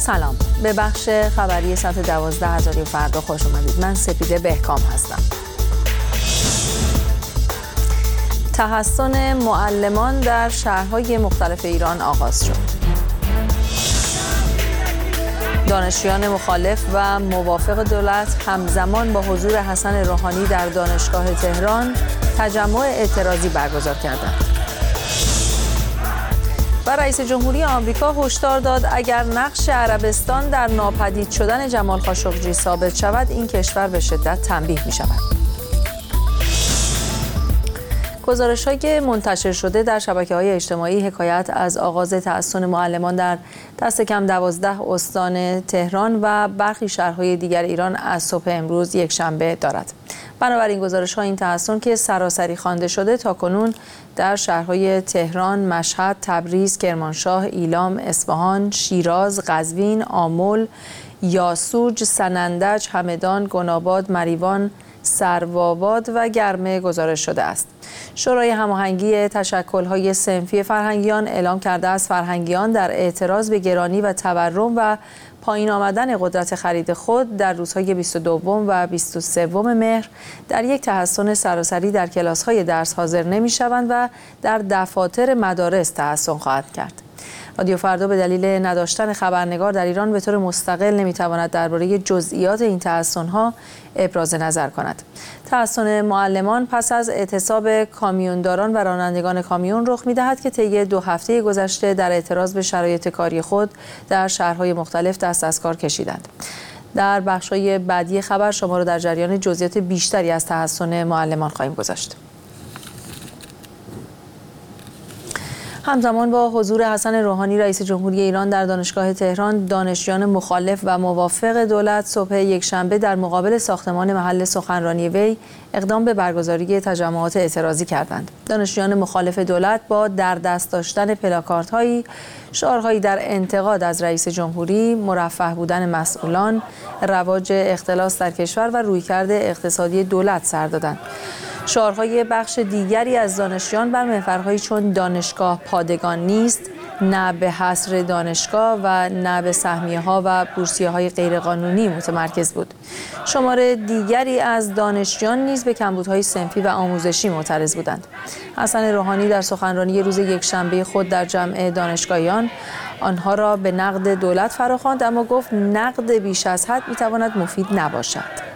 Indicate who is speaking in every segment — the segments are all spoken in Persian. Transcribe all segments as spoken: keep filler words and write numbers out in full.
Speaker 1: سلام، به بخش خبری ساعت دوازده از رادیو فردا خوش اومدید. من سپیده بهکام هستم. تحسن معلمان در شهرهای مختلف ایران آغاز شد. دانشجویان مخالف و موافق دولت همزمان با حضور حسن روحانی در دانشگاه تهران تجمع اعتراضی برگزار کردند. و رئیس جمهوری آمریکا هشدار داد اگر نقش عربستان در ناپدید شدن جمال خاشقجی ثابت شود، این کشور به شدت تنبیه می شود. گزارش‌های منتشر شده در شبکه‌های اجتماعی حکایت از آغاز تحسن معلمان در دست کم دوازده استان تهران و برخی شهرهای دیگر ایران از صبح امروز یکشنبه دارد. بنابراین گزارش‌ها این تحسن که سراسری خوانده شده تاکنون در شهرهای تهران، مشهد، تبریز، کرمانشاه، ایلام، اصفهان، شیراز، قزوین، آمل، یاسوج، سنندج، همدان، گناباد، مریوان، سروآباد و گرمه گزارش شده است. شورای هماهنگی تشکل‌های صنفی فرهنگیان اعلام کرده است فرهنگیان در اعتراض به گرانی و تورم و پایین آمدن قدرت خرید خود در روزهای بیست و دو و بیست و سه مهر در یک تحسن سراسری در کلاس‌های درس حاضر نمی‌شوند و در دفاتر مدارس تحسن خواهد کرد. رادیو فردا به دلیل نداشتن خبرنگار در ایران به طور مستقل نمیتواند درباره جزئیات این تحسن‌ها ابراز نظر کند. تحسن معلمان پس از اعتصاب کامیونداران و رانندگان کامیون رخ می‌دهد که طی دو هفته گذشته در اعتراض به شرایط کاری خود در شهرهای مختلف دست از کار کشیدند. در بخش‌های بعدی خبر شما را در جریان جزئیات بیشتری از تحسن معلمان خواهیم گذاشت. همزمان با حضور حسن روحانی رئیس جمهوری ایران در دانشگاه تهران، دانشجویان مخالف و موافق دولت صبح یکشنبه در مقابل ساختمان محل سخنرانی وی اقدام به برگزاری تجمعات اعتراضی کردند. دانشجویان مخالف دولت با در دست داشتن پلاکاردهایی، شعارهایی در انتقاد از رئیس جمهوری، مرفه بودن مسئولان، رواج اختلاس در کشور و رویکرد اقتصادی دولت سر دادند. شعارهای بخش دیگری از دانشجویان بر محورهایی چون دانشگاه پادگان نیست، نه به حصر دانشگاه و نه به سهمیه‌ها و بورسیه‌های غیرقانونی متمرکز بود. شمار دیگری از دانشجویان نیز به کمبودهای صنفی و آموزشی معترض بودند. حسن روحانی در سخنرانی روز یکشنبه خود در جمع دانشگاهیان آنها را به نقد دولت فراخواند، اما گفت نقد بیش از حد می‌تواند مفید نباشد.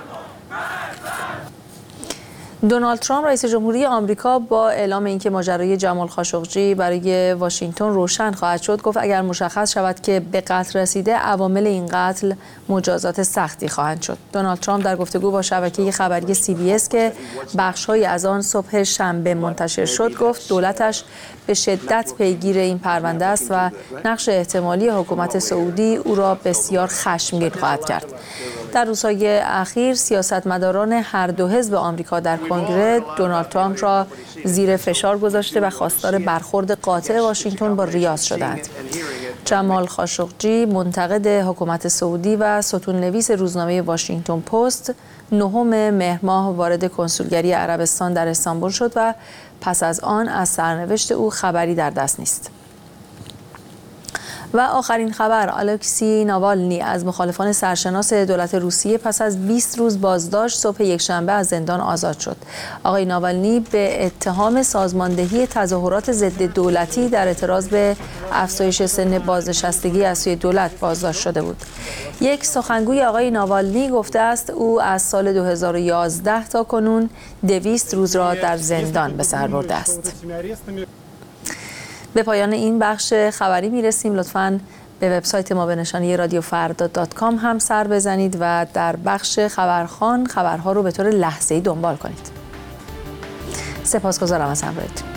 Speaker 1: دونالد ترامپ رئیس جمهوری آمریکا با اعلام اینکه ماجرای جمال خاشقجی برای واشنگتن روشن خواهد شد، گفت اگر مشخص شود که به قتل رسیده، عوامل این قتل مجازات سختی خواهند شد. دونالد ترامپ در گفتگو با شبکه خبری سی بی اس که بخش‌هایی از آن صبح شنبه منتشر شد، گفت دولتش به شدت پیگیر این پرونده است و نقش احتمالی حکومت سعودی او را بسیار خشمگین خواهد کرد. در روزهای اخیر سیاستمداران هر دو حزب آمریکا در کنگره دونالد ترامپ را زیر فشار گذاشته و خواستار برخورد قاطع واشنگتن با ریاض شدند. جمال خاشقجی منتقد حکومت سعودی و ستون‌نویس روزنامه واشنگتن پست نهم مهر ماه وارد کنسولگری عربستان در استانبول شد و پس از آن از سرنوشت او خبری در دست نیست. و آخرین خبر، الکسی ناوالنی از مخالفان سرشناس دولت روسیه پس از بیست روز بازداشت صبح یکشنبه از زندان آزاد شد. آقای ناوالنی به اتهام سازماندهی تظاهرات ضد دولتی در اعتراض به افزایش سن بازنشستگی از سوی دولت بازداشت شده بود. یک سخنگوی آقای ناوالنی گفته است او از سال دو هزار و یازده تا کنون دویست روز را در زندان به سر برده است. به پایان این بخش خبری میرسیم. لطفاً به وبسایت ما به نشانی رادیو فردا دات کام هم سر بزنید و در بخش خبرخوان خبرها رو به طور لحظه‌ای دنبال کنید. سپاسگزارم از همراهیتون.